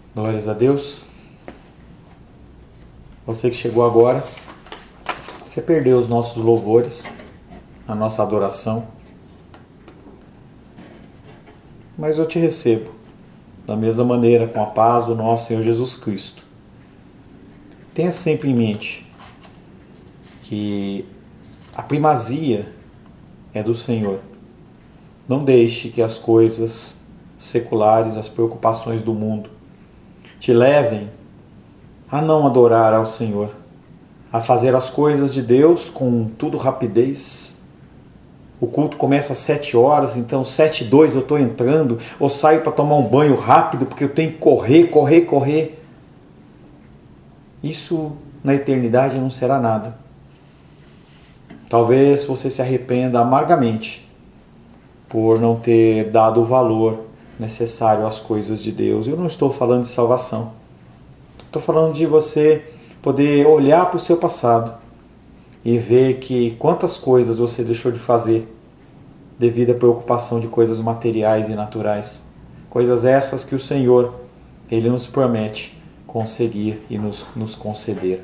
Glórias a Deus. Você que chegou agora, você perdeu os nossos louvores, a nossa adoração. Mas eu te recebo da mesma maneira, com a paz do nosso Senhor Jesus Cristo. Tenha sempre em mente que a primazia é do Senhor. Não deixe que as coisas seculares, as preocupações do mundo, te levem a não adorar ao Senhor, a fazer as coisas de Deus com tudo rapidez. O culto começa às 7 horas, então 7:02 eu estou entrando, ou saio para tomar um banho rápido porque eu tenho que correr. Isso na eternidade não será nada. Talvez você se arrependa amargamente por não ter dado o valor necessário às coisas de Deus. Eu não estou falando de salvação. Estou falando de você poder olhar para o seu passado e ver que quantas coisas você deixou de fazer devido à preocupação de coisas materiais e naturais. Coisas essas que o Senhor, Ele nos promete conseguir e nos conceder.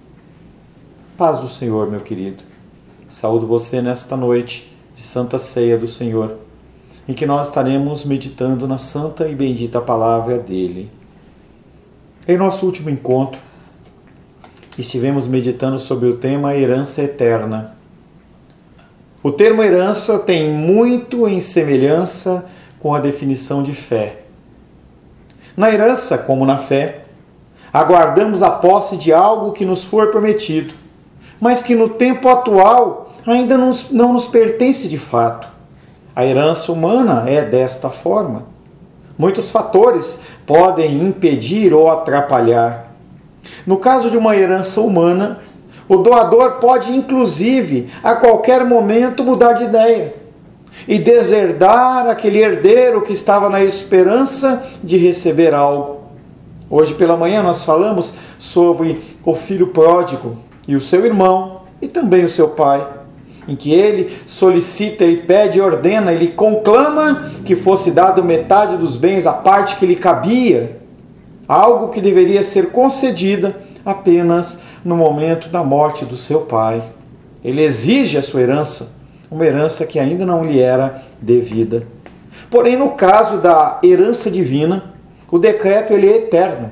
Paz do Senhor, meu querido. Saúdo você nesta noite de Santa Ceia do Senhor, em que nós estaremos meditando na santa e bendita palavra dele. Em nosso último encontro, estivemos meditando sobre o tema herança eterna. O termo herança tem muito em semelhança com a definição de fé. Na herança, como na fé, aguardamos a posse de algo que nos for prometido, mas que no tempo atual ainda não nos pertence de fato. A herança humana é desta forma. Muitos fatores podem impedir ou atrapalhar. No caso de uma herança humana, o doador pode, inclusive, a qualquer momento mudar de ideia e deserdar aquele herdeiro que estava na esperança de receber algo. Hoje pela manhã nós falamos sobre o filho pródigo e o seu irmão e também o seu pai, em que ele solicita, ele pede, ordena, ele conclama que fosse dado metade dos bens, a parte que lhe cabia, algo que deveria ser concedida apenas no momento da morte do seu pai. Ele exige a sua herança, uma herança que ainda não lhe era devida. Porém, no caso da herança divina, o decreto ele é eterno.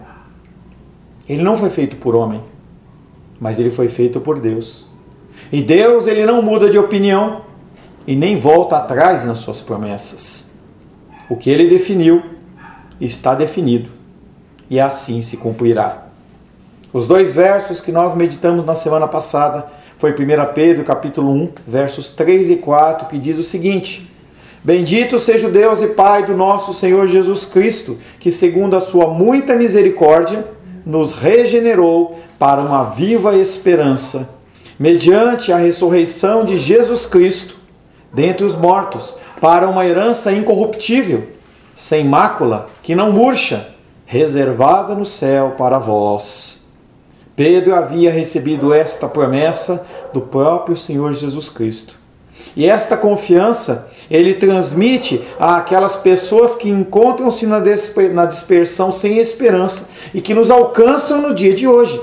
Ele não foi feito por homem, mas ele foi feito por Deus. E Deus ele não muda de opinião e nem volta atrás nas suas promessas. O que ele definiu está definido e assim se cumprirá. Os 2 versos que nós meditamos na semana passada foi 1 Pedro capítulo 1, versos 3 e 4, que diz o seguinte: Bendito seja o Deus e Pai do nosso Senhor Jesus Cristo, que segundo a sua muita misericórdia, nos regenerou para uma viva esperança, mediante a ressurreição de Jesus Cristo dentre os mortos, para uma herança incorruptível, sem mácula, que não murcha, reservada no céu para vós. Pedro havia recebido esta promessa do próprio Senhor Jesus Cristo. E esta confiança ele transmite àquelas pessoas que encontram-se na dispersão sem esperança e que nos alcançam no dia de hoje.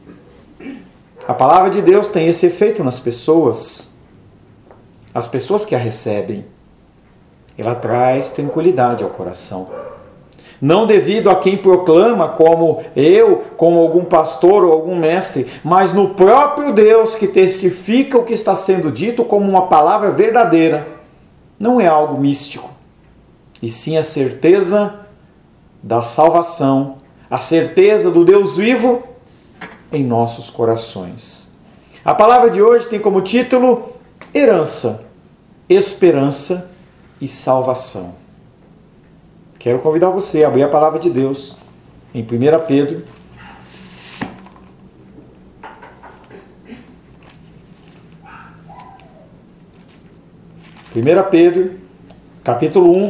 A palavra de Deus tem esse efeito nas pessoas. As pessoas que a recebem, ela traz tranquilidade ao coração. Não devido a quem proclama, como eu, como algum pastor ou algum mestre, mas no próprio Deus que testifica o que está sendo dito como uma palavra verdadeira. Não é algo místico, e sim a certeza da salvação, a certeza do Deus vivo em nossos corações. A palavra de hoje tem como título Herança, Esperança e Salvação. Quero convidar você a abrir a palavra de Deus em 1 Pedro. 1 Pedro, capítulo 1,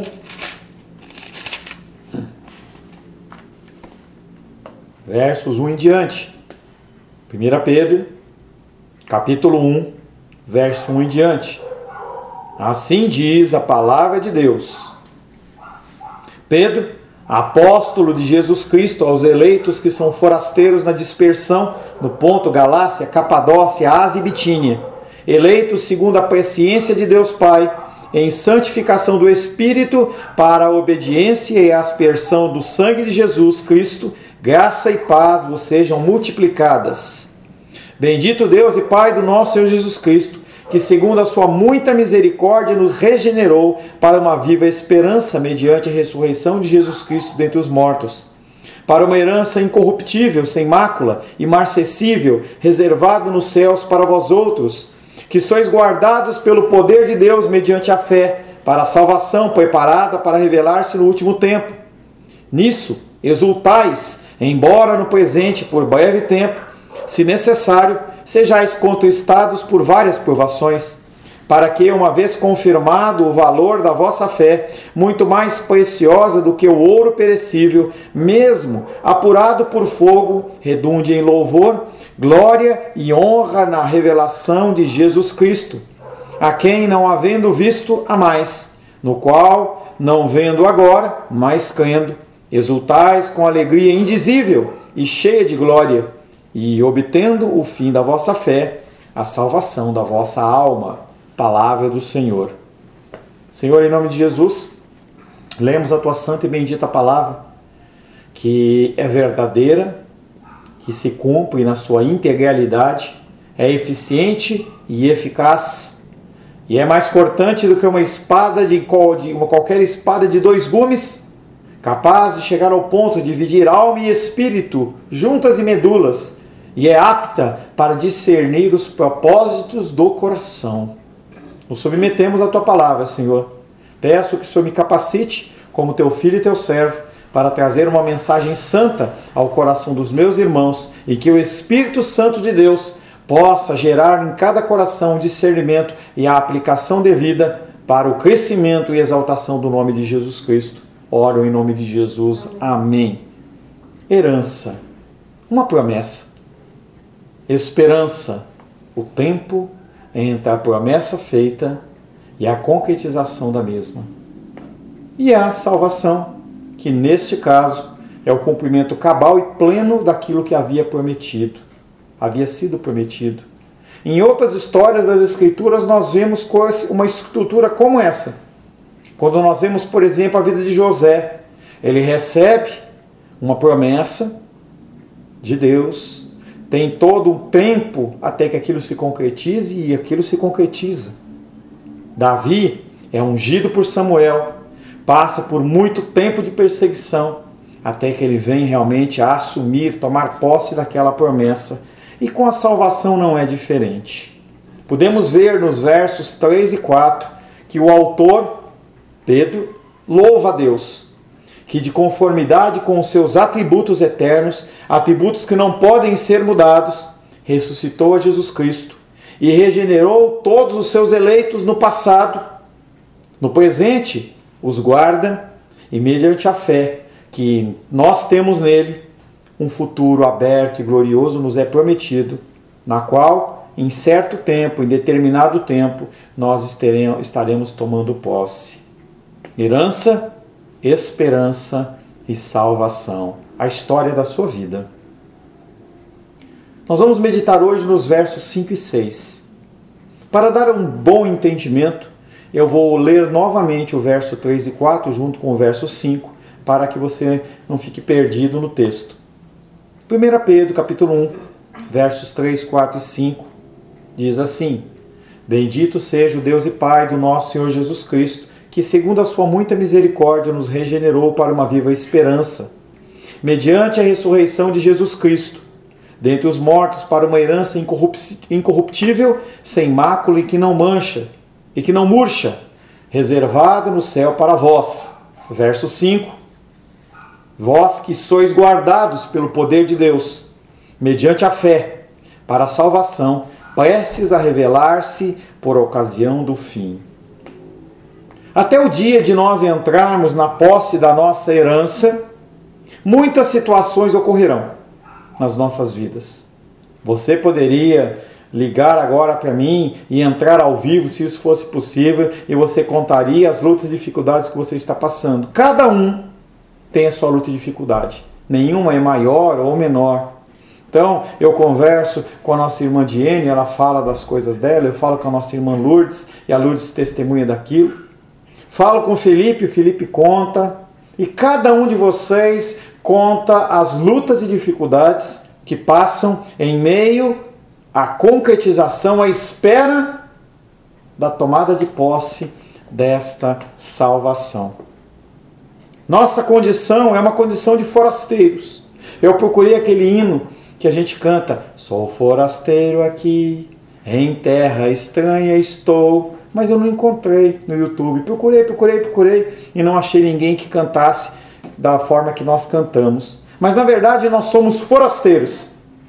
versos 1 em diante. 1 Pedro, capítulo 1, verso 1 em diante. Assim diz a palavra de Deus. Pedro, apóstolo de Jesus Cristo aos eleitos que são forasteiros na dispersão no Ponto, Galácia, Capadócia, Ásia e Bitínia, eleitos segundo a presciência de Deus Pai, em santificação do Espírito, para a obediência e a aspersão do sangue de Jesus Cristo, graça e paz vos sejam multiplicadas. Bendito Deus e Pai do nosso Senhor Jesus Cristo, que segundo a sua muita misericórdia nos regenerou para uma viva esperança mediante a ressurreição de Jesus Cristo dentre os mortos, para uma herança incorruptível, sem mácula, imarcessível, reservada nos céus para vós outros, que sois guardados pelo poder de Deus mediante a fé, para a salvação preparada para revelar-se no último tempo. Nisso exultais, embora no presente, por breve tempo, se necessário, sejais contristados por várias provações, para que, uma vez confirmado o valor da vossa fé, muito mais preciosa do que o ouro perecível, mesmo apurado por fogo, redunde em louvor, glória e honra na revelação de Jesus Cristo, a quem, não havendo visto, há mais, no qual, não vendo agora, mas crendo, exultais com alegria indizível e cheia de glória, e obtendo o fim da vossa fé, a salvação da vossa alma. Palavra do Senhor. Senhor, em nome de Jesus, lemos a tua santa e bendita palavra, que é verdadeira, que se cumpre na sua integralidade, é eficiente e eficaz, e é mais cortante do que uma espada qualquer espada de 2 gumes, capaz de chegar ao ponto de dividir alma e espírito, juntas e medulas, e é apta para discernir os propósitos do coração. Nos submetemos à tua palavra, Senhor. Peço que o Senhor me capacite, como teu filho e teu servo, para trazer uma mensagem santa ao coração dos meus irmãos e que o Espírito Santo de Deus possa gerar em cada coração o discernimento e a aplicação devida para o crescimento e exaltação do nome de Jesus Cristo. Oro em nome de Jesus. Amém. Herança. Uma promessa. Esperança. O tempo entre a promessa feita e a concretização da mesma. E a salvação, que neste caso é o cumprimento cabal e pleno daquilo que havia sido prometido. Em outras histórias das Escrituras nós vemos uma estrutura como essa. Quando nós vemos, por exemplo, a vida de José, ele recebe uma promessa de Deus, tem todo um tempo até que aquilo se concretize e aquilo se concretiza. Davi é ungido por Samuel, passa por muito tempo de perseguição, até que ele vem realmente a assumir, tomar posse daquela promessa. E com a salvação não é diferente. Podemos ver nos versos 3 e 4 que o autor, Pedro, louva a Deus, que de conformidade com os seus atributos eternos, atributos que não podem ser mudados, ressuscitou a Jesus Cristo e regenerou todos os seus eleitos no passado. No presente, os guarda e, mediante a fé que nós temos nele, um futuro aberto e glorioso nos é prometido, na qual, em certo tempo, em determinado tempo, nós estaremos tomando posse. Herança, esperança e salvação. A história da sua vida. Nós vamos meditar hoje nos versos 5 e 6. Para dar um bom entendimento, eu vou ler novamente o verso 3 e 4 junto com o verso 5, para que você não fique perdido no texto. 1 Pedro, capítulo 1, versos 3, 4 e 5, diz assim: Bendito seja o Deus e Pai do nosso Senhor Jesus Cristo, que segundo a sua muita misericórdia nos regenerou para uma viva esperança, mediante a ressurreição de Jesus Cristo, dentre os mortos, para uma herança incorruptível, sem mácula e que não mancha, e que não murcha, reservada no céu para vós. Verso 5. Vós que sois guardados pelo poder de Deus, mediante a fé, para a salvação, prestes a revelar-se por ocasião do fim. Até o dia de nós entrarmos na posse da nossa herança, muitas situações ocorrerão nas nossas vidas. Você poderia ligar agora para mim e entrar ao vivo, se isso fosse possível, e você contaria as lutas e dificuldades que você está passando. Cada um tem a sua luta e dificuldade. Nenhuma é maior ou menor. Então, eu converso com a nossa irmã Diene, ela fala das coisas dela, eu falo com a nossa irmã Lourdes, e a Lourdes testemunha daquilo. Falo com o Felipe conta, e cada um de vocês conta as lutas e dificuldades que passam em meio à concretização, à espera da tomada de posse desta salvação. Nossa condição é uma condição de forasteiros. Eu procurei aquele hino que a gente canta: sou forasteiro aqui, em terra estranha estou, mas eu não encontrei no YouTube. Procurei e não achei ninguém que cantasse da forma que nós cantamos. Mas na verdade nós somos forasteiros.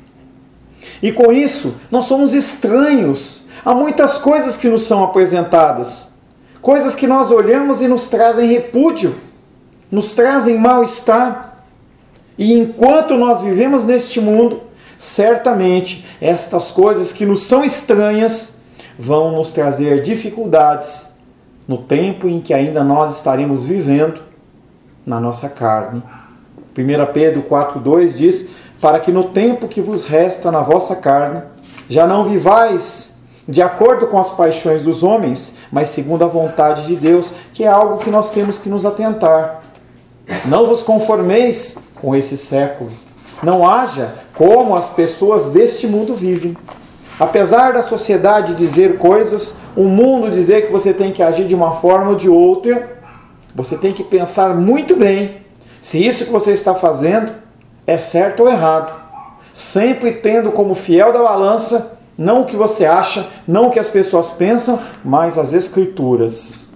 E com isso nós somos estranhos a muitas coisas que nos são apresentadas. Coisas que nós olhamos e nos trazem repúdio, nos trazem mal-estar. E enquanto nós vivemos neste mundo, certamente estas coisas que nos são estranhas vão nos trazer dificuldades no tempo em que ainda nós estaremos vivendo na nossa carne. 1 Pedro 4,2 diz: para que no tempo que vos resta na vossa carne, já não vivais de acordo com as paixões dos homens, mas segundo a vontade de Deus, que é algo que nós temos que nos atentar. Não vos conformeis com esse século. Não haja como as pessoas deste mundo vivem. Apesar da sociedade dizer coisas, o mundo dizer que você tem que agir de uma forma ou de outra, você tem que pensar muito bem se isso que você está fazendo é certo ou errado. Sempre tendo como fiel da balança não o que você acha, não o que as pessoas pensam, mas as Escrituras.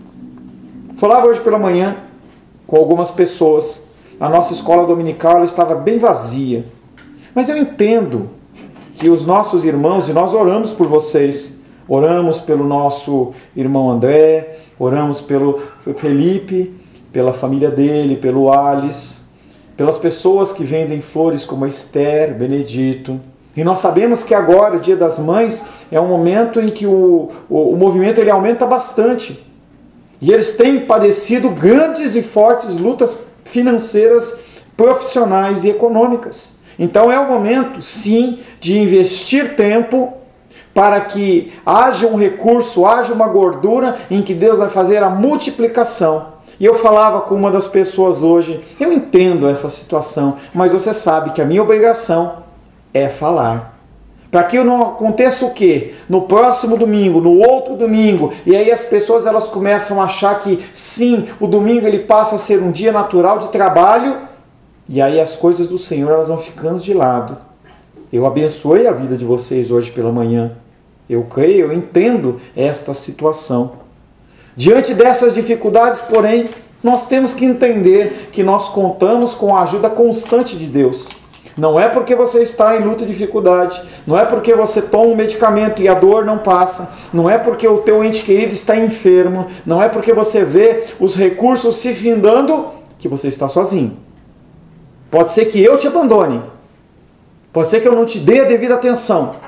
Falava hoje pela manhã com algumas pessoas. A nossa escola dominical ela estava bem vazia. Mas eu entendo que os nossos irmãos, e nós oramos por vocês, oramos pelo nosso irmão André, oramos pelo Felipe, pela família dele, pelo Alice, pelas pessoas que vendem flores como a Esther, Benedito. E nós sabemos que agora, Dia das Mães, é um momento em que o movimento ele aumenta bastante. E eles têm padecido grandes e fortes lutas financeiras, profissionais e econômicas. Então é o momento, sim, de investir tempo para que haja um recurso, haja uma gordura em que Deus vai fazer a multiplicação. E eu falava com uma das pessoas hoje, eu entendo essa situação, mas você sabe que a minha obrigação é falar. Para que não aconteça o quê? No próximo domingo, no outro domingo, e aí as pessoas elas começam a achar que sim, o domingo ele passa a ser um dia natural de trabalho, e aí as coisas do Senhor elas vão ficando de lado. Eu abençoei a vida de vocês hoje pela manhã. Eu creio, eu entendo esta situação. Diante dessas dificuldades, porém, nós temos que entender que nós contamos com a ajuda constante de Deus. Não é porque você está em luta e dificuldade, não é porque você toma um medicamento e a dor não passa, não é porque o teu ente querido está enfermo, não é porque você vê os recursos se findando que você está sozinho. Pode ser que eu te abandone, pode ser que eu não te dê a devida atenção,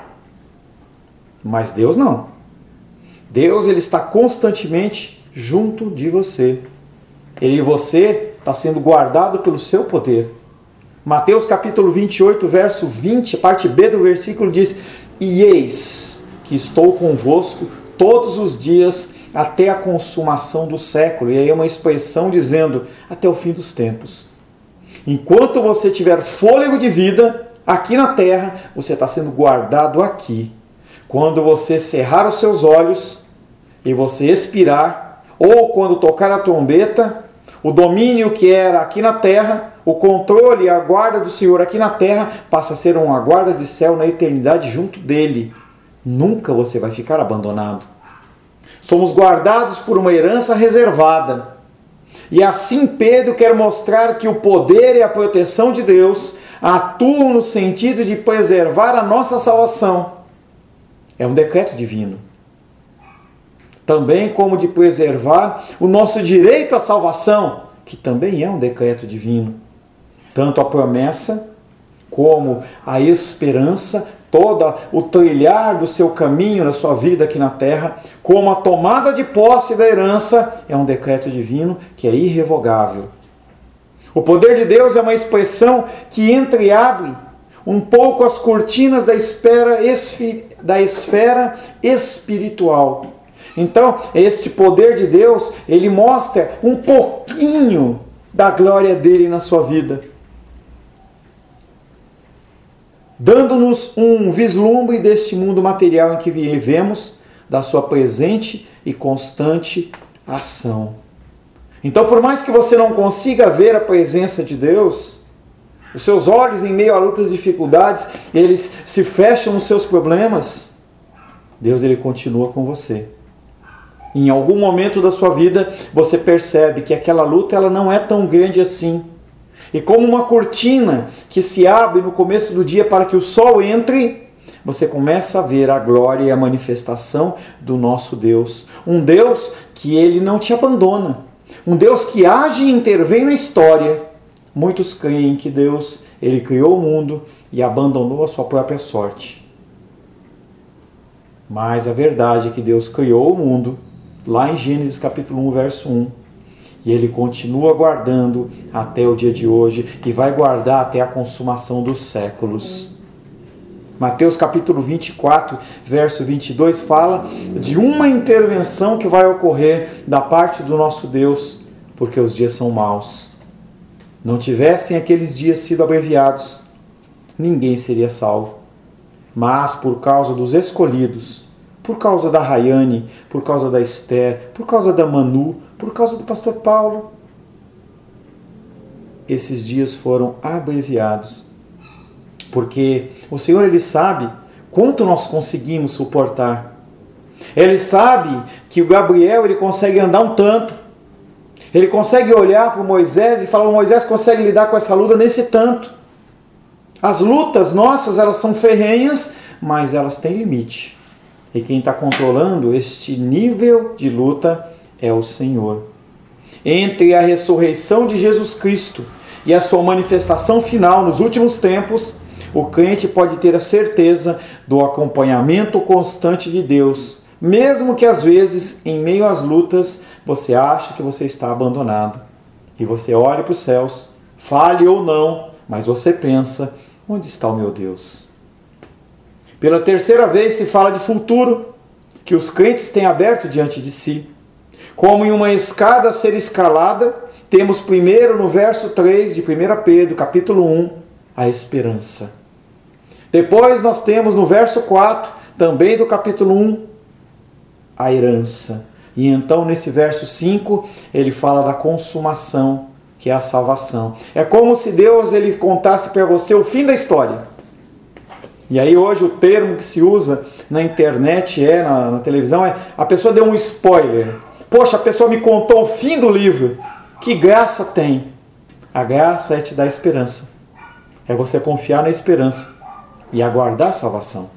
mas Deus não. Deus ele está constantemente junto de você. Ele e você está sendo guardado pelo seu poder. Mateus capítulo 28, verso 20, parte B do versículo diz: e eis que estou convosco todos os dias até a consumação do século. E aí é uma expressão dizendo até o fim dos tempos. Enquanto você tiver fôlego de vida aqui na terra, você está sendo guardado aqui. Quando você cerrar os seus olhos e você expirar, ou quando tocar a trombeta, o domínio que era aqui na terra, o controle e a guarda do Senhor aqui na terra, passa a ser uma guarda de céu na eternidade junto dele. Nunca você vai ficar abandonado. Somos guardados por uma herança reservada. E assim Pedro quer mostrar que o poder e a proteção de Deus atuam no sentido de preservar a nossa salvação. É um decreto divino. Também como de preservar o nosso direito à salvação, que também é um decreto divino. Tanto a promessa como a esperança, todo o trilhar do seu caminho na sua vida aqui na terra, como a tomada de posse da herança, é um decreto divino que é irrevogável. O poder de Deus é uma expressão que entreabre um pouco as cortinas da esfera espiritual. Então, este poder de Deus, ele mostra um pouquinho da glória dele na sua vida, dando-nos um vislumbre deste mundo material em que vivemos, da sua presente e constante ação. Então, por mais que você não consiga ver a presença de Deus, os seus olhos em meio a lutas e dificuldades, eles se fecham nos seus problemas, Deus ele continua com você. Em algum momento da sua vida, você percebe que aquela luta ela não é tão grande assim. E como uma cortina que se abre no começo do dia para que o sol entre, você começa a ver a glória e a manifestação do nosso Deus. Um Deus que ele não te abandona. Um Deus que age e intervém na história. Muitos creem que Deus ele criou o mundo e abandonou a sua própria sorte. Mas a verdade é que Deus criou o mundo, lá em Gênesis capítulo 1, verso 1. E ele continua guardando até o dia de hoje e vai guardar até a consumação dos séculos. Mateus capítulo 24, verso 22 fala de uma intervenção que vai ocorrer da parte do nosso Deus, porque os dias são maus. Não tivessem aqueles dias sido abreviados, ninguém seria salvo. Mas por causa dos escolhidos, por causa da Rayane, por causa da Esther, por causa da Manu, por causa do pastor Paulo, esses dias foram abreviados. Porque o Senhor ele sabe quanto nós conseguimos suportar. Ele sabe que o Gabriel ele consegue andar um tanto. Ele consegue olhar para o Moisés e falar: Moisés consegue lidar com essa luta nesse tanto. As lutas nossas elas são ferrenhas, mas elas têm limite. E quem está controlando este nível de luta é o Senhor. Entre a ressurreição de Jesus Cristo e a sua manifestação final nos últimos tempos, o crente pode ter a certeza do acompanhamento constante de Deus, mesmo que às vezes, em meio às lutas, você ache que você está abandonado. E você olhe para os céus, fale ou não, mas você pensa: onde está o meu Deus? Pela terceira vez se fala de futuro, que os crentes têm aberto diante de si. Como em uma escada a ser escalada, temos primeiro no verso 3 de 1 Pedro, capítulo 1, a esperança. Depois nós temos no verso 4, também do capítulo 1, a herança. E então nesse verso 5, ele fala da consumação, que é a salvação. É como se Deus ele contasse para você o fim da história. E aí hoje o termo que se usa na internet, na televisão, é a pessoa deu um spoiler. Poxa, a pessoa me contou o fim do livro. Que graça tem? A graça é te dar esperança. É você confiar na esperança e aguardar a salvação.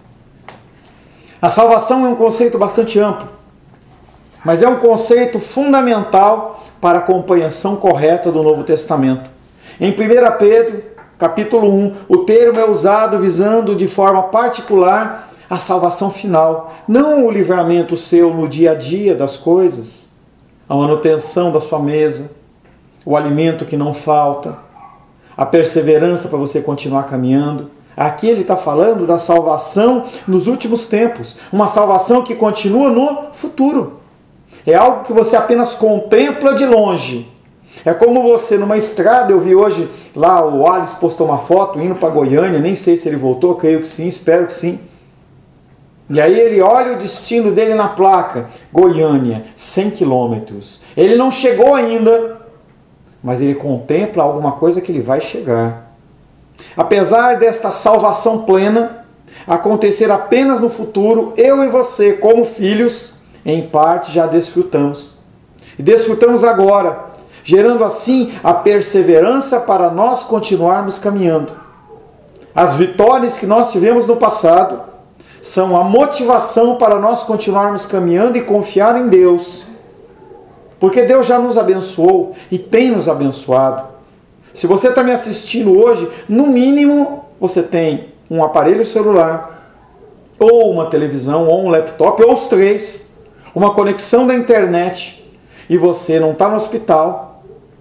A salvação é um conceito bastante amplo, mas é um conceito fundamental para a compreensão correta do Novo Testamento. Em 1 Pedro, capítulo 1, o termo é usado visando de forma particular a salvação final, não o livramento seu no dia a dia das coisas, a manutenção da sua mesa, o alimento que não falta, a perseverança para você continuar caminhando. Aqui ele está falando da salvação nos últimos tempos, uma salvação que continua no futuro. É algo que você apenas contempla de longe. É como você numa estrada, eu vi hoje lá o Alice postou uma foto indo para Goiânia, nem sei se ele voltou, creio que sim, espero que sim. E aí ele olha o destino dele na placa, Goiânia, 100 quilômetros. Ele não chegou ainda, mas ele contempla alguma coisa que ele vai chegar. Apesar desta salvação plena acontecer apenas no futuro, eu e você, como filhos, em parte já desfrutamos. E desfrutamos agora, gerando assim a perseverança para nós continuarmos caminhando. As vitórias que nós tivemos no passado são a motivação para nós continuarmos caminhando e confiar em Deus. Porque Deus já nos abençoou e tem nos abençoado. Se você está me assistindo hoje, no mínimo você tem um aparelho celular, ou uma televisão, ou um laptop, ou os três, uma conexão da internet, e você não está no hospital,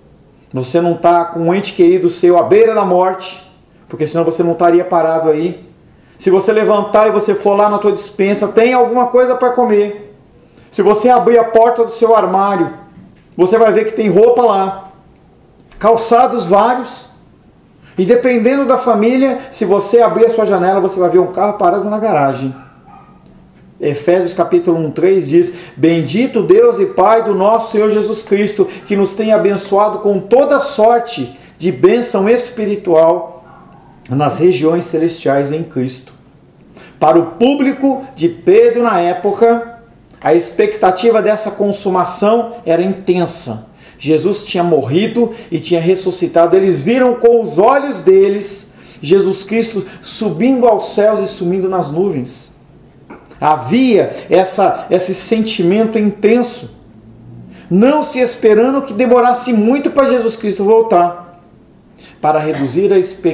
Você não está com um ente querido seu à beira da morte, porque senão você não estaria parado aí. Se você levantar e você for lá na tua despensa, tem alguma coisa para comer. Se você abrir a porta do seu armário, você vai ver que tem roupa lá, calçados vários. E dependendo da família, se você abrir a sua janela, você vai ver um carro parado na garagem. Efésios capítulo 1:3 diz: Bendito Deus e Pai do nosso Senhor Jesus Cristo, que nos tem abençoado com toda sorte de bênção espiritual nas regiões celestiais em Cristo. Para o público de Pedro na época, a expectativa dessa consumação era intensa. Jesus tinha morrido e tinha ressuscitado. Eles viram com os olhos deles Jesus Cristo subindo aos céus e sumindo nas nuvens. Havia esse sentimento intenso, não se esperando que demorasse muito para Jesus Cristo voltar. Para reduzir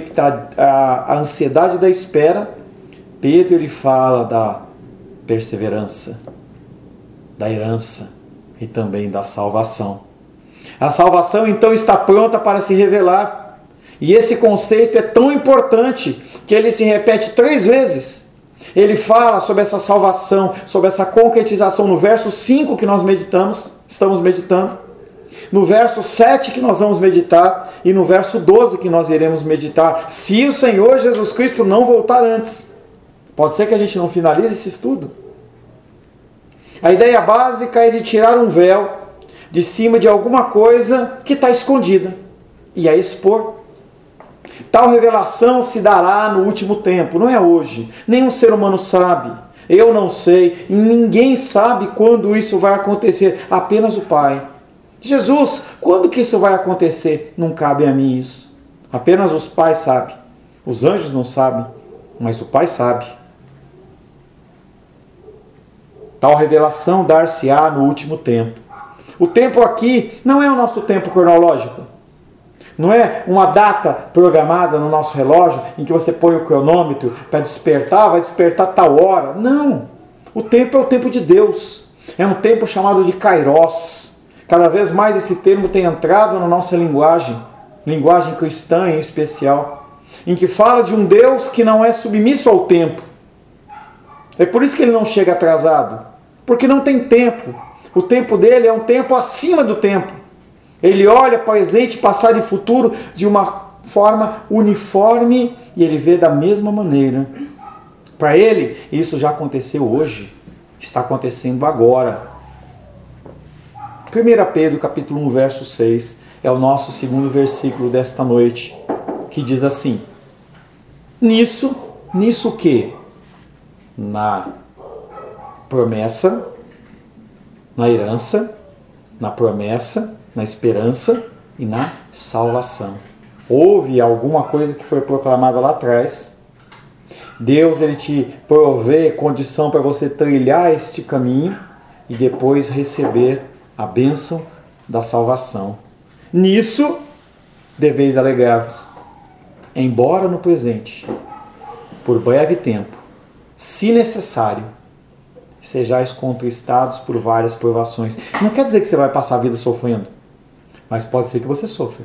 a ansiedade da espera, Pedro ele fala da perseverança, da herança e também da salvação. A salvação então está pronta para se revelar. E esse conceito é tão importante que ele se repete 3 vezes. Ele fala sobre essa salvação, sobre essa concretização no verso 5 que nós estamos meditando, no verso 7 que nós vamos meditar e no verso 12 que nós iremos meditar, se o Senhor Jesus Cristo não voltar antes. Pode ser que a gente não finalize esse estudo. A ideia básica é de tirar um véu de cima de alguma coisa que está escondida e a expor. Tal revelação se dará no último tempo, não é hoje. Nenhum ser humano sabe, eu não sei, e ninguém sabe quando isso vai acontecer, apenas o Pai. Jesus, quando que isso vai acontecer? Não cabe a mim isso. Apenas os pais sabem. Os anjos não sabem, mas o Pai sabe. Tal revelação dar-se-á no último tempo. O tempo aqui não é o nosso tempo cronológico. Não é uma data programada no nosso relógio em que você põe o cronômetro para despertar, vai despertar tal hora. Não. O tempo é o tempo de Deus. É um tempo chamado de Kairos. Cada vez mais esse termo tem entrado na nossa linguagem cristã em especial, em que fala de um Deus que não é submisso ao tempo. É por isso que ele não chega atrasado, porque não tem tempo. O tempo dele é um tempo acima do tempo. Ele olha presente, passado e futuro de uma forma uniforme e ele vê da mesma maneira. Para ele, isso já aconteceu hoje, está acontecendo agora. 1 Pedro capítulo 1, verso 6 é o nosso segundo versículo desta noite, que diz assim: Nisso o quê? Na promessa, na herança, na promessa, na esperança e na salvação. Houve alguma coisa que foi proclamada lá atrás. Deus ele te provê condição para você trilhar este caminho e depois receber a bênção da salvação. Nisso deveis alegrar-vos, embora no presente, por breve tempo, se necessário, sejais contristados por várias provações. Não quer dizer que você vai passar a vida sofrendo, mas pode ser que você sofra.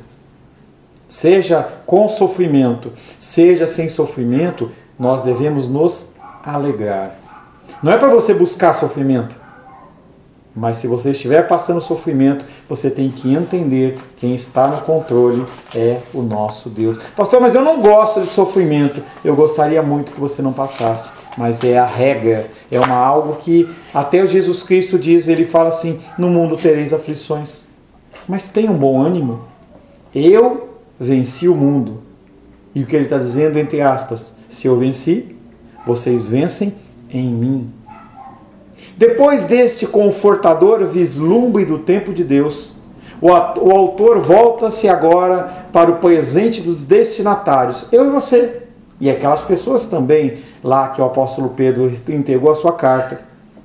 Seja com sofrimento, seja sem sofrimento, nós devemos nos alegrar. Não é para você buscar sofrimento, mas se você estiver passando sofrimento, você tem que entender quem está no controle é o nosso Deus. Pastor, mas eu não gosto de sofrimento. Eu gostaria muito que você não passasse, mas é a regra, é algo que até Jesus Cristo diz, ele fala assim: no mundo tereis aflições, mas tenha um bom ânimo. Eu venci o mundo. E o que ele está dizendo, entre aspas, se eu venci, vocês vencem em mim. Depois deste confortador vislumbre do tempo de Deus, o autor volta-se agora para o presente dos destinatários, eu e você, e aquelas pessoas também lá que o apóstolo Pedro entregou a sua carta,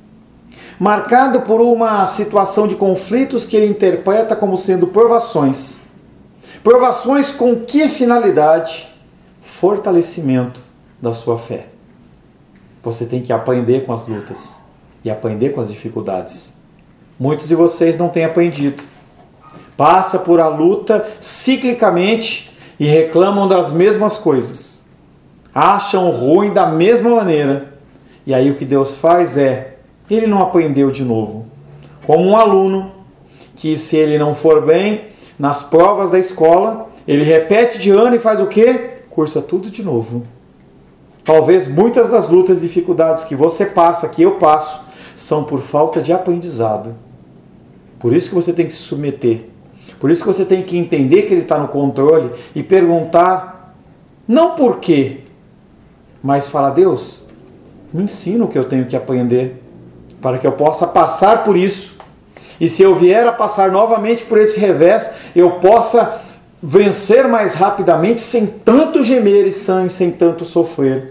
marcado por uma situação de conflitos que ele interpreta como sendo provações. Provações com que finalidade? Fortalecimento da sua fé. Você tem que aprender com as lutas e aprender com as dificuldades. Muitos de vocês não têm aprendido. passa por a luta ciclicamente e reclamam das mesmas coisas. Acham ruim da mesma maneira. E aí o que Deus faz é, ele não aprendeu de novo. Como um aluno que, se ele não for bem nas provas da escola, ele repete de ano e faz o quê? Cursa tudo de novo. Talvez muitas das lutas e dificuldades que você passa, que eu passo, são por falta de aprendizado. Por isso que você tem que se submeter. Por isso que você tem que entender que Ele está no controle e perguntar, não por quê, mas falar, Deus, me ensina o que eu tenho que aprender para que eu possa passar por isso. E se eu vier a passar novamente por esse revés, eu possa vencer mais rapidamente, sem tanto gemer e sem tanto sofrer.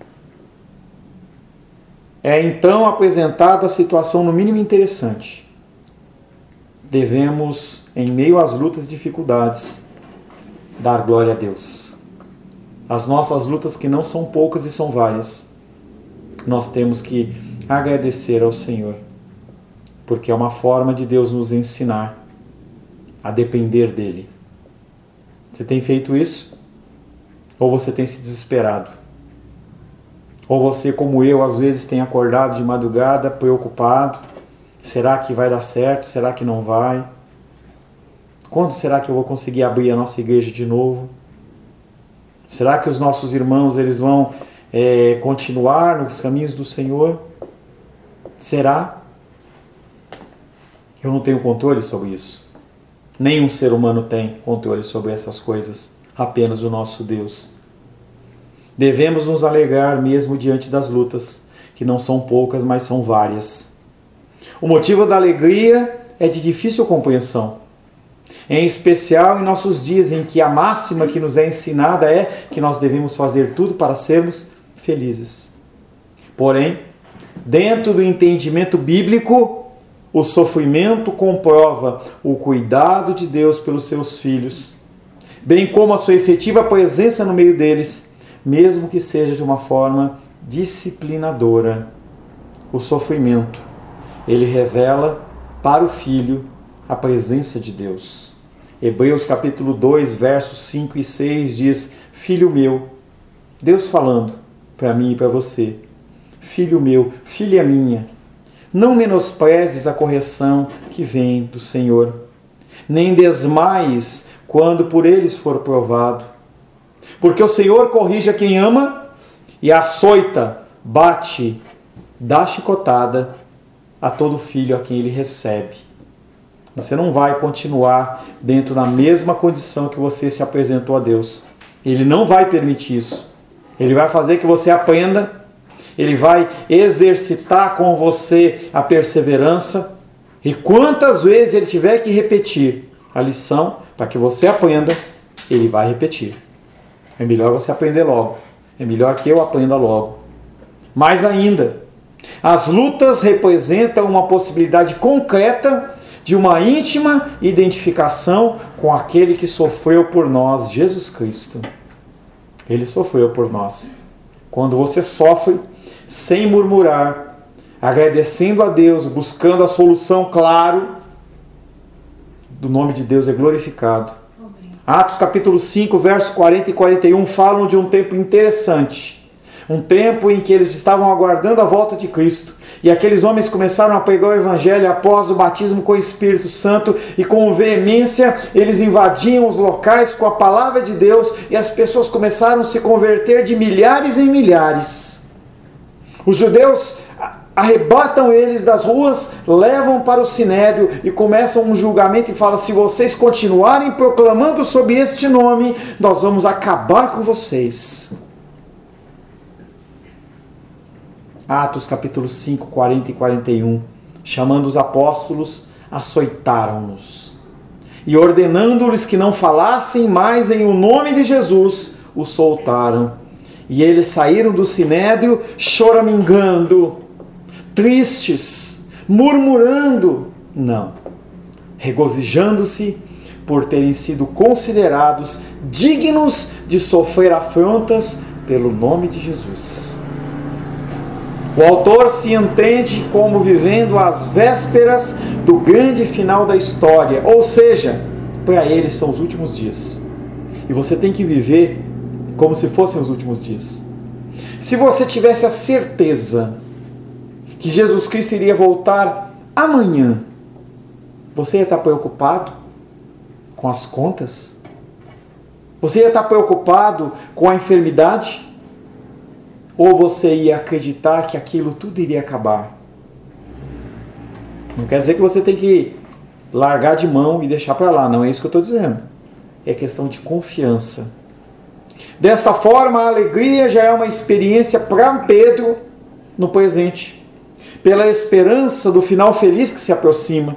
É então apresentada a situação no mínimo interessante. Devemos, em meio às lutas e dificuldades, dar glória a Deus. As nossas lutas, que não são poucas e são várias, nós temos que agradecer ao Senhor, porque é uma forma de Deus nos ensinar a depender dEle. Você tem feito isso? Ou você tem se desesperado? Ou você, como eu, às vezes tem acordado de madrugada, preocupado? Será que vai dar certo? Será que não vai? Quando será que eu vou conseguir abrir a nossa igreja de novo? Será que os nossos irmãos eles vão continuar nos caminhos do Senhor? Será? Eu não tenho controle sobre isso. Nenhum ser humano tem controle sobre essas coisas. Apenas o nosso Deus. Devemos nos alegrar mesmo diante das lutas, que não são poucas, mas são várias. O motivo da alegria é de difícil compreensão. Em especial em nossos dias em que a máxima que nos é ensinada é que nós devemos fazer tudo para sermos felizes. Porém, dentro do entendimento bíblico, o sofrimento comprova o cuidado de Deus pelos seus filhos, bem como a sua efetiva presença no meio deles, mesmo que seja de uma forma disciplinadora. O sofrimento, ele revela para o filho a presença de Deus. Hebreus capítulo 2, versos 5 e 6 diz, Filho meu, Deus falando para mim e para você, Filho meu, filha minha, não menosprezes a correção que vem do Senhor, nem desmaies quando por eles for provado. Porque o Senhor corrige a quem ama e açoita, bate, dá chicotada a todo filho a quem ele recebe. Você não vai continuar dentro da mesma condição que você se apresentou a Deus. Ele não vai permitir isso. Ele vai fazer que você aprenda. Ele vai exercitar com você a perseverança. E quantas vezes ele tiver que repetir a lição para que você aprenda, ele vai repetir. É melhor você aprender logo. É melhor que eu aprenda logo. Mais ainda, as lutas representam uma possibilidade concreta de uma íntima identificação com aquele que sofreu por nós, Jesus Cristo. Ele sofreu por nós. Quando você sofre, sem murmurar, agradecendo a Deus, buscando a solução, claro, do nome de Deus é glorificado. Atos capítulo 5, versos 40 e 41 falam de um tempo interessante. Um tempo em que eles estavam aguardando a volta de Cristo. E aqueles homens começaram a pregar o Evangelho após o batismo com o Espírito Santo. E com veemência eles invadiam os locais com a palavra de Deus. E as pessoas começaram a se converter de milhares em milhares. Os judeus arrebatam eles das ruas, levam para o sinédrio e começam um julgamento e falam, se vocês continuarem proclamando sob este nome, nós vamos acabar com vocês. Atos capítulo 5, 40 e 41. Chamando os apóstolos, açoitaram-nos. E ordenando-lhes que não falassem mais em o nome de Jesus, os soltaram. E eles saíram do sinédrio choramingando, tristes, murmurando. Não. Regozijando-se por terem sido considerados dignos de sofrer afrontas pelo nome de Jesus. O autor se entende como vivendo às vésperas do grande final da história, ou seja, para Ele são os últimos dias. E você tem que viver como se fossem os últimos dias. Se você tivesse a certeza que Jesus Cristo iria voltar amanhã, você ia estar preocupado com as contas? Você ia estar preocupado com a enfermidade? Ou você ia acreditar que aquilo tudo iria acabar? Não quer dizer que você tem que largar de mão e deixar para lá, não é isso que eu estou dizendo. É questão de confiança. Dessa forma, a alegria já é uma experiência para Pedro no presente, pela esperança do final feliz que se aproxima,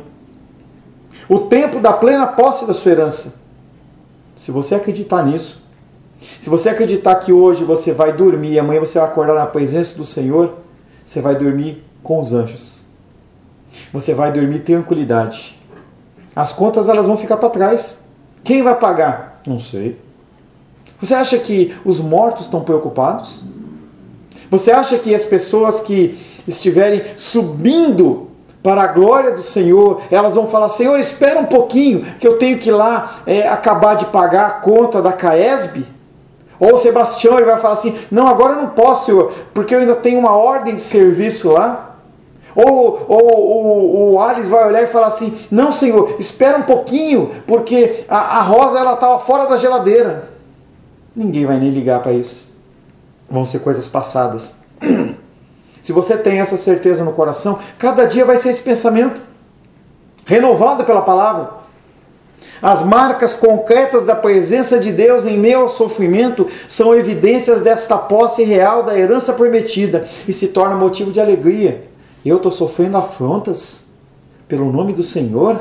o tempo da plena posse da sua herança. Se você acreditar nisso, se você acreditar que hoje você vai dormir e amanhã você vai acordar na presença do Senhor, você vai dormir com os anjos. Você vai dormir tranquilidade. As contas elas vão ficar para trás. Quem vai pagar? Não sei. Você acha que os mortos estão preocupados? Você acha que as pessoas que estiverem subindo para a glória do Senhor, elas vão falar: Senhor, espera um pouquinho, que eu tenho que ir lá acabar de pagar a conta da CAESB? Ou o Sebastião ele vai falar assim: não, agora eu não posso, Senhor, porque eu ainda tenho uma ordem de serviço lá. Ou o Alice vai olhar e falar assim: não, Senhor, espera um pouquinho, porque a Rosa estava fora da geladeira. Ninguém vai nem ligar para isso. Vão ser coisas passadas. Se você tem essa certeza no coração, cada dia vai ser esse pensamento, renovado pela palavra. As marcas concretas da presença de Deus em meio ao sofrimento são evidências desta posse real da herança prometida e se torna motivo de alegria. Eu estou sofrendo afrontas pelo nome do Senhor?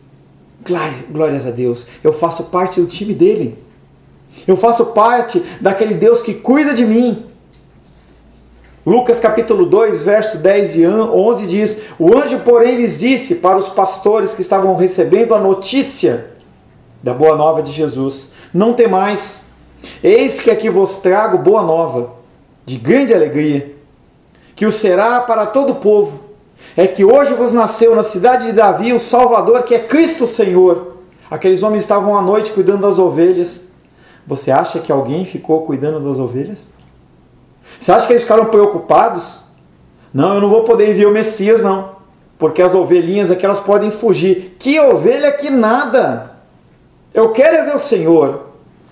Glórias a Deus. Eu faço parte do time dele. Eu faço parte daquele Deus que cuida de mim. Lucas capítulo 2, verso 10 e 11 diz: o anjo, porém, lhes disse para os pastores que estavam recebendo a notícia da boa nova de Jesus: não temais, eis que aqui vos trago boa nova, de grande alegria, que o será para todo o povo. É que hoje vos nasceu na cidade de Davi o Salvador, que é Cristo Senhor. Aqueles homens estavam à noite cuidando das ovelhas. Você acha que alguém ficou cuidando das ovelhas? Você acha que eles ficaram preocupados? Não, eu não vou poder ver o Messias, não. Porque as ovelhinhas aqui, elas podem fugir. Que ovelha que nada! Eu quero é ver o Senhor.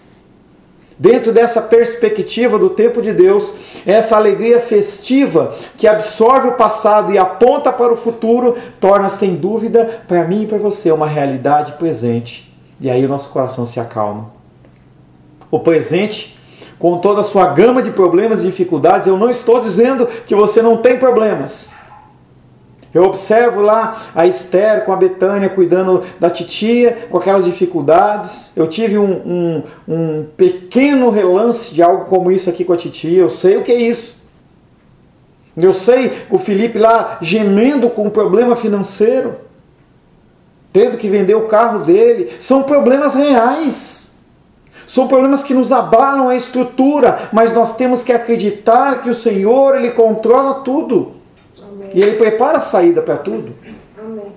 Dentro dessa perspectiva do tempo de Deus, essa alegria festiva que absorve o passado e aponta para o futuro, torna sem dúvida para mim e para você uma realidade presente. E aí o nosso coração se acalma. O presente, com toda a sua gama de problemas e dificuldades, eu não estou dizendo que você não tem problemas. Eu observo lá a Esther com a Betânia cuidando da titia, com aquelas dificuldades. Eu tive um pequeno relance de algo como isso aqui com a titia. Eu sei o que é isso. Eu sei o Felipe lá gemendo com um problema financeiro, tendo que vender o carro dele. São problemas reais. São problemas que nos abalam a estrutura, mas nós temos que acreditar que o Senhor, Ele controla tudo. Amém. E Ele prepara a saída para tudo. Amém.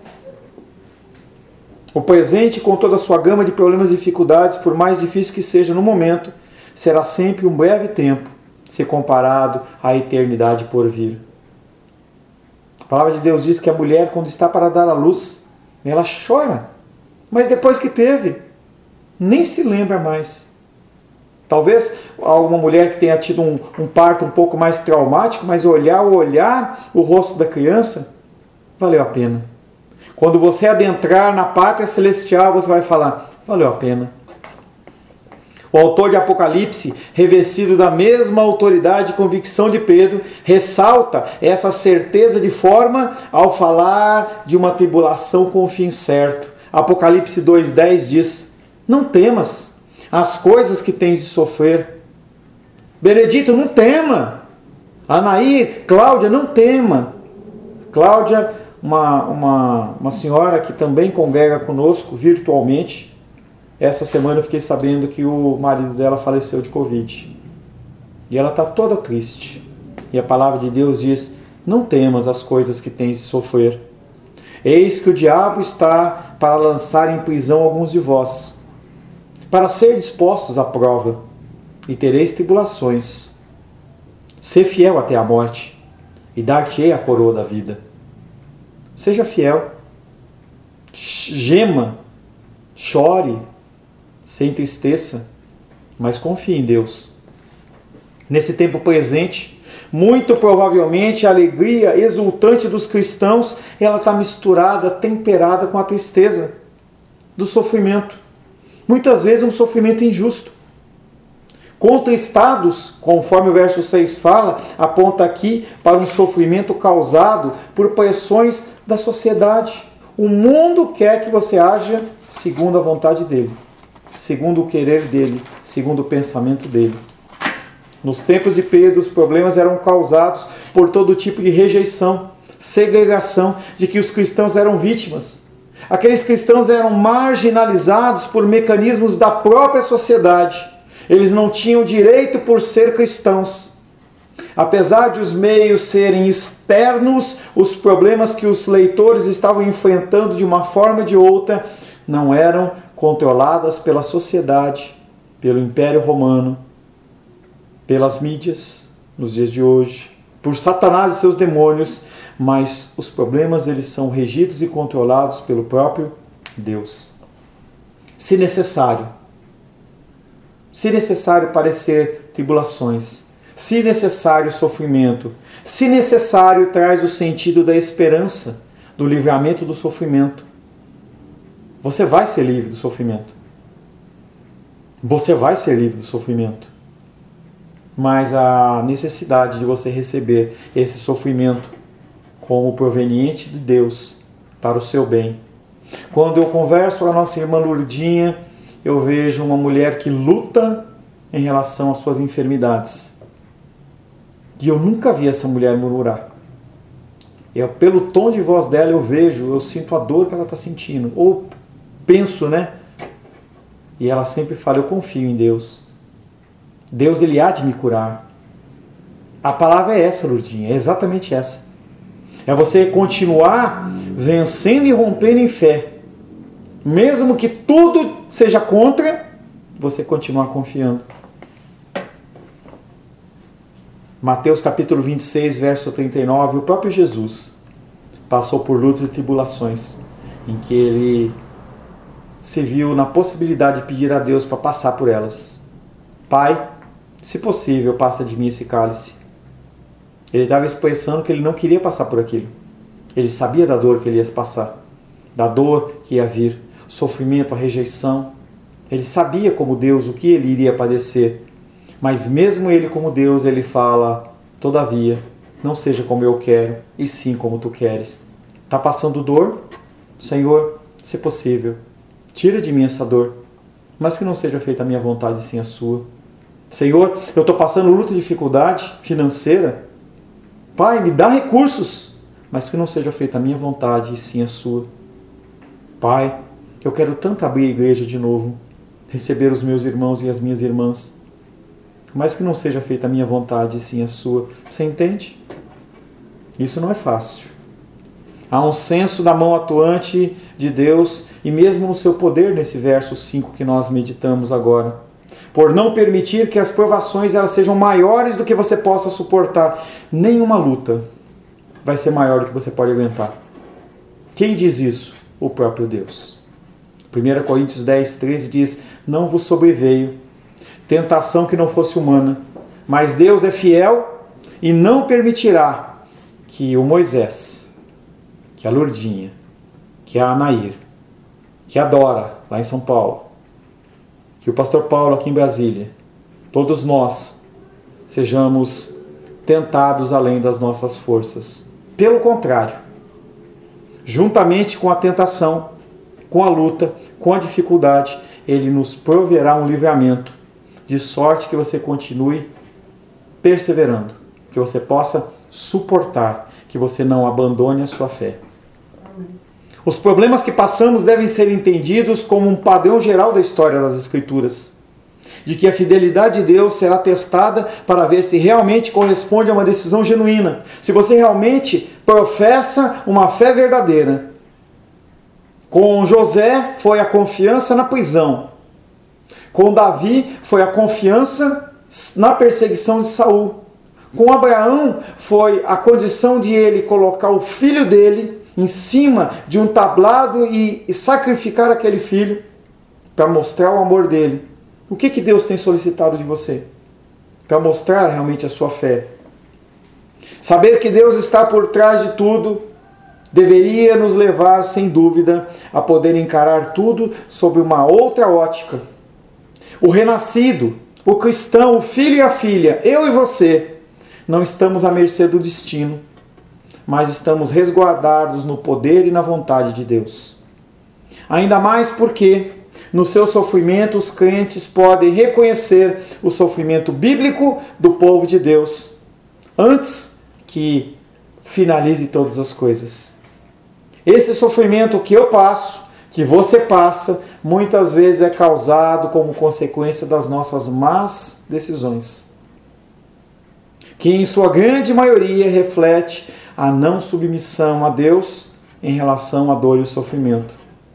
O presente, com toda a sua gama de problemas e dificuldades, por mais difícil que seja no momento, será sempre um breve tempo, se comparado à eternidade por vir. A palavra de Deus diz que a mulher, quando está para dar à luz, ela chora, mas depois que teve, nem se lembra mais. Talvez alguma mulher que tenha tido um parto um pouco mais traumático, mas olhar o rosto da criança, valeu a pena. Quando você adentrar na pátria celestial, você vai falar: valeu a pena. O autor de Apocalipse, revestido da mesma autoridade e convicção de Pedro, ressalta essa certeza de forma ao falar de uma tribulação com o fim certo. Apocalipse 2,10 diz: não temas as coisas que tens de sofrer. Benedito, não tema. Anaí, Cláudia, não tema. Cláudia, uma senhora que também congrega conosco virtualmente. Essa semana eu fiquei sabendo que o marido dela faleceu de Covid. E ela está toda triste. E a palavra de Deus diz: não temas as coisas que tens de sofrer. Eis que o diabo está para lançar em prisão alguns de vós, para ser dispostos à prova, e tereis tribulações. Sê fiel até a morte, e dar-te-ei a coroa da vida. Seja fiel, gema, chore, se entristeça, mas confie em Deus. Nesse tempo presente, muito provavelmente a alegria exultante dos cristãos, ela está misturada, temperada com a tristeza do sofrimento. Muitas vezes um sofrimento injusto. Contristados, conforme o verso 6 fala, aponta aqui para um sofrimento causado por pressões da sociedade. O mundo quer que você haja segundo a vontade dele, segundo o querer dele, segundo o pensamento dele. Nos tempos de Pedro, os problemas eram causados por todo tipo de rejeição, segregação, de que os cristãos eram vítimas. Aqueles cristãos eram marginalizados por mecanismos da própria sociedade. Eles não tinham direito por ser cristãos. Apesar de os meios serem externos, os problemas que os leitores estavam enfrentando de uma forma ou de outra não eram controladas pela sociedade, pelo Império Romano, pelas mídias nos dias de hoje, por Satanás e seus demônios, mas os problemas eles são regidos e controlados pelo próprio Deus. Se necessário padecer tribulações, se necessário sofrimento, se necessário traz o sentido da esperança, do livramento do sofrimento. Você vai ser livre do sofrimento. Você vai ser livre do sofrimento. Mas a necessidade de você receber esse sofrimento como proveniente de Deus para o seu bem. Quando eu converso com a nossa irmã Lourdinha, eu vejo uma mulher que luta em relação às suas enfermidades. E eu nunca vi essa mulher murmurar. Pelo tom de voz dela eu sinto a dor que ela está sentindo. Ou penso, né? E ela sempre fala, eu confio em Deus. Deus, Ele há de me curar. A palavra é essa, Lourdinha, é exatamente essa. É você continuar vencendo e rompendo em fé. Mesmo que tudo seja contra, você continuar confiando. Mateus capítulo 26, verso 39, o próprio Jesus passou por lutas e tribulações, em que Ele se viu na possibilidade de pedir a Deus para passar por elas. Pai, se possível, passa de mim esse cálice. Ele estava expressando que ele não queria passar por aquilo. Ele sabia da dor que ele ia passar, da dor que ia vir, sofrimento, a rejeição. Ele sabia como Deus o que ele iria padecer. Mas mesmo ele como Deus, ele fala, todavia, não seja como eu quero, e sim como tu queres. Está passando dor? Senhor, se possível, tira de mim essa dor, mas que não seja feita a minha vontade, sim a sua. Senhor, eu estou passando luta e dificuldade financeira. Pai, me dá recursos, mas que não seja feita a minha vontade, e sim a sua. Pai, eu quero tanto abrir a igreja de novo, receber os meus irmãos e as minhas irmãs, mas que não seja feita a minha vontade, e sim a sua. Você entende? Isso não é fácil. Há um senso da mão atuante de Deus, e mesmo no seu poder, nesse verso 5 que nós meditamos agora. Por não permitir que as provações elas sejam maiores do que você possa suportar. Nenhuma luta vai ser maior do que você pode aguentar. Quem diz isso? O próprio Deus. 1 Coríntios 10, 13 diz, não vos sobreveio tentação que não fosse humana, mas Deus é fiel e não permitirá que o Moisés, que a Lourdinha, que a Anair, que a Dora, lá em São Paulo, que o pastor Paulo aqui em Brasília, todos nós sejamos tentados além das nossas forças. Pelo contrário, juntamente com a tentação, com a luta, com a dificuldade, Ele nos proverá um livramento, de sorte que você continue perseverando, que você possa suportar, que você não abandone a sua fé. Os problemas que passamos devem ser entendidos como um padrão geral da história das Escrituras, de que a fidelidade de Deus será testada para ver se realmente corresponde a uma decisão genuína, se você realmente professa uma fé verdadeira. Com José foi a confiança na prisão. Com Davi foi a confiança na perseguição de Saul. Com Abraão foi a condição de ele colocar o filho dele em cima de um tablado e sacrificar aquele filho para mostrar o amor dele. O que Deus tem solicitado de você? Para mostrar realmente a sua fé. Saber que Deus está por trás de tudo deveria nos levar, sem dúvida, a poder encarar tudo sob uma outra ótica. O renascido, o cristão, o filho e a filha, eu e você, não estamos à mercê do destino, mas estamos resguardados no poder e na vontade de Deus. Ainda mais porque, no seu sofrimento, os crentes podem reconhecer o sofrimento bíblico do povo de Deus, antes que finalize todas as coisas. Esse sofrimento que eu passo, que você passa, muitas vezes é causado como consequência das nossas más decisões, que em sua grande maioria reflete a não submissão a Deus em relação à dor e o sofrimento.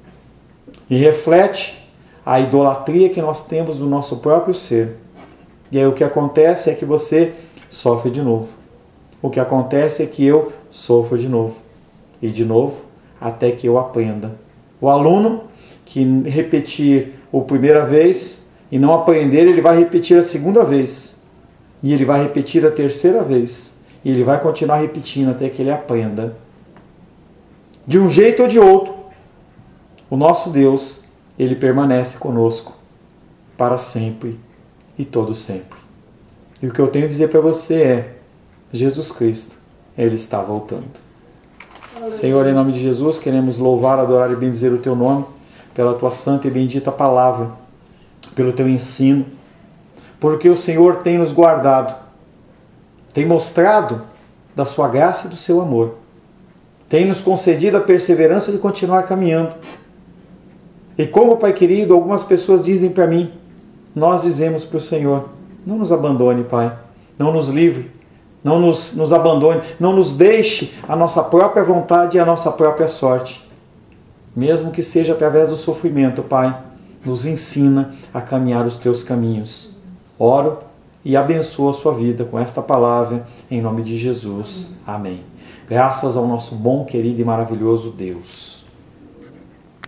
E reflete a idolatria que nós temos no nosso próprio ser. E aí o que acontece é que você sofre de novo. O que acontece é que eu sofro de novo. E de novo, até que eu aprenda. O aluno que repetir a primeira vez e não aprender, ele vai repetir a segunda vez. E ele vai repetir a terceira vez. E ele vai continuar repetindo até que ele aprenda. De um jeito ou de outro, o nosso Deus, ele permanece conosco para sempre e todo sempre. E o que eu tenho a dizer para você é, Jesus Cristo, ele está voltando. Senhor, em nome de Jesus, queremos louvar, adorar e bendizer o teu nome, pela tua santa e bendita palavra, pelo teu ensino, porque o Senhor tem nos guardado, tem mostrado da sua graça e do seu amor, tem nos concedido a perseverança de continuar caminhando. E como, Pai querido, algumas pessoas dizem para mim, nós dizemos para o Senhor, não nos abandone, Pai, não nos livre, não nos abandone, não nos deixe a nossa própria vontade e a nossa própria sorte. Mesmo que seja através do sofrimento, Pai, nos ensina a caminhar os teus caminhos. Oro e abençoo a sua vida com esta palavra, em nome de Jesus. Amém. Graças ao nosso bom, querido e maravilhoso Deus.